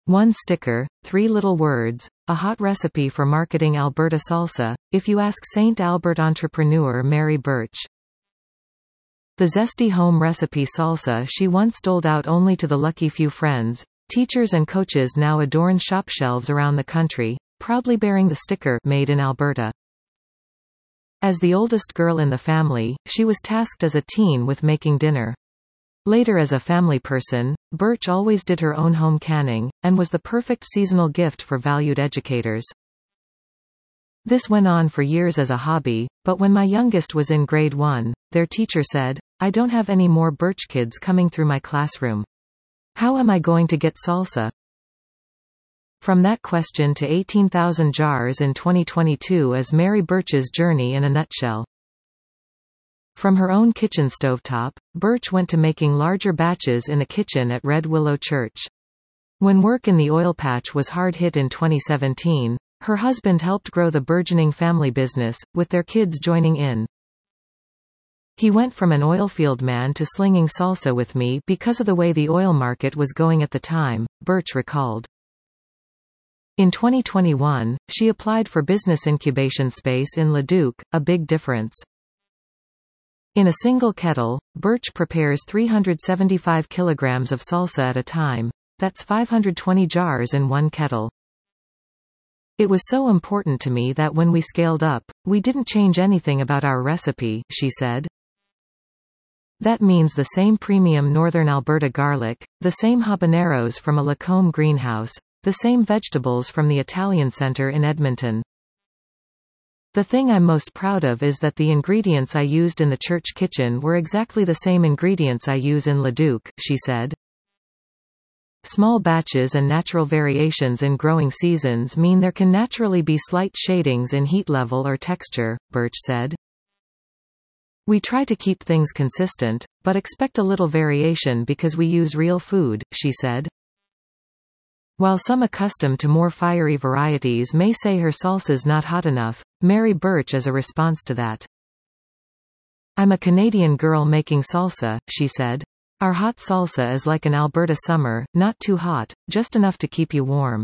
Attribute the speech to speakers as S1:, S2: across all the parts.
S1: One sticker, 3 little words, a hot recipe for marketing Alberta salsa, if you ask St. Albert entrepreneur Mary Birch. The zesty home recipe salsa she once doled out only to the lucky few friends, teachers and coaches now adorn shop shelves around the country, proudly bearing the sticker, Made in Alberta. As the oldest girl in the family, she was tasked as a teen with making dinner. Later as a family person, Birch always did her own home canning, and was the perfect seasonal gift for valued educators. This went on for years as a hobby, but when my youngest was in grade 1, their teacher said, "I don't have any more Birch kids coming through my classroom. How am I going to get salsa?" From that question to 18,000 jars in 2022 is Mary Birch's journey in a nutshell. From her own kitchen stovetop, Birch went to making larger batches in a kitchen at Red Willow Church. When work in the oil patch was hard hit in 2017, her husband helped grow the burgeoning family business, with their kids joining in. He went from an oilfield man to slinging salsa with me because of the way the oil market was going at the time, Birch recalled. In 2021, she applied for business incubation space in Leduc, a big difference. In a single kettle, Birch prepares 375 kilograms of salsa at a time. That's 520 jars in one kettle. It was so important to me that when we scaled up, we didn't change anything about our recipe, she said. That means the same premium Northern Alberta garlic, the same habaneros from a Lacombe greenhouse, the same vegetables from the Italian Centre in Edmonton. The thing I'm most proud of is that the ingredients I used in the church kitchen were exactly the same ingredients I use in Leduc, she said. Small batches and natural variations in growing seasons mean there can naturally be slight shadings in heat level or texture, Birch said. We try to keep things consistent, but expect a little variation because we use real food, she said. While some accustomed to more fiery varieties may say her salsa's not hot enough, Mary Birch is a response to that. I'm a Canadian girl making salsa, she said. Our hot salsa is like an Alberta summer, not too hot, just enough to keep you warm.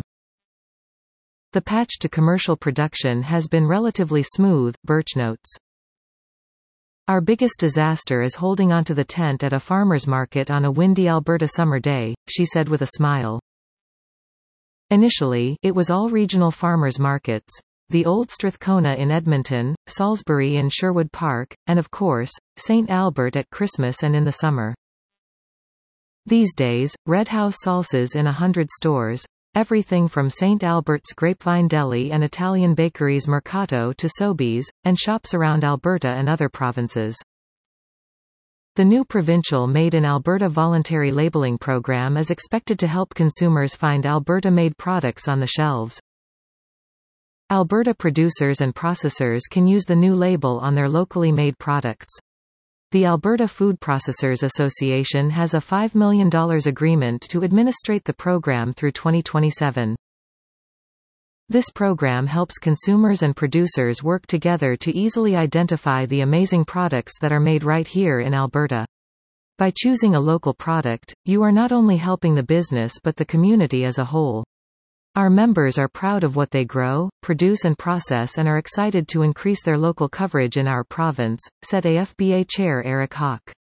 S1: The patch to commercial production has been relatively smooth, Birch notes. Our biggest disaster is holding onto the tent at a farmer's market on a windy Alberta summer day, she said with a smile. Initially, it was all regional farmers markets. The Old Strathcona in Edmonton, Salisbury in Sherwood Park, and of course, St. Albert at Christmas and in the summer. These days, Red House salsas in 100 stores, everything from St. Albert's Grapevine Deli and Italian bakeries Mercato to Sobeys, and shops around Alberta and other provinces. The new provincial Made in Alberta voluntary labeling program is expected to help consumers find Alberta-made products on the shelves. Alberta producers and processors can use the new label on their locally made products. The Alberta Food Processors Association has a $5 million agreement to administrate the program through 2027. This program helps consumers and producers work together to easily identify the amazing products that are made right here in Alberta. By choosing a local product, you are not only helping the business but the community as a whole. Our members are proud of what they grow, produce and process and are excited to increase their local coverage in our province, said AFBA Chair Eric Hawk.